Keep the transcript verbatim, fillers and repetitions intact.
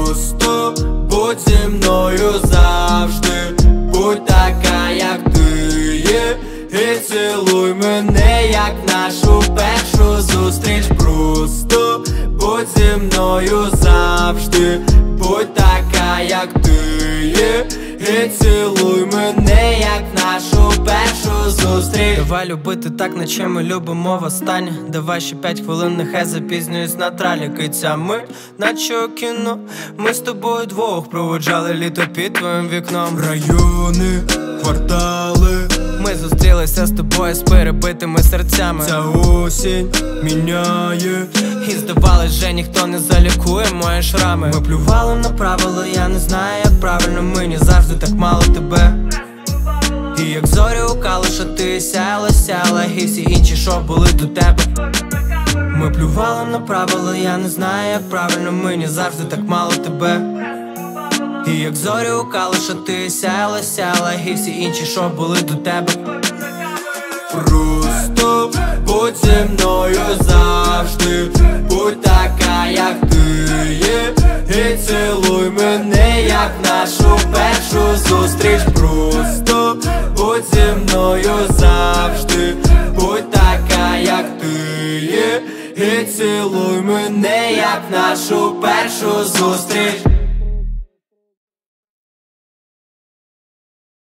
Просто будь зі мною завжди, будь така, як ти є, і цілуй мене, як нашу першу зустріч. Просто будь зі мною завжди, будь така, як ти є, і цілуй мене, як нашу першу зустріч. Давай любити так, наче ми любимо востаннє. Давай ще п'ять хвилин, нехай запізнююсь на тралі. Киця ми, наче у кіно, ми з тобою двох проводжали літо під твоїм вікном. Райони, квартали, ми зустрілися з тобою з перебитими серцями. ця осінь міняє, і здавалось, вже ніхто не залікує мої шрами. Ми плювали на правила, я не знаю, як правильно. Мені завжди так мало тебе. І як зорі у калиша ти сяяла, сяяла, і всі інші, що були до тебе. Ми плювали на правила, я не знаю, як правильно. Мені завжди так мало тебе. І як зорі у калиша ти сяяла, сяяла, і всі інші, що були до тебе. Просто будь зі мною завжди, будь така, як ти є, і цілуй мене, як нашу першу зустріч. Просто будь зі мною завжди, будь така, як ти є, і цілуй мене, як нашу першу зустріч.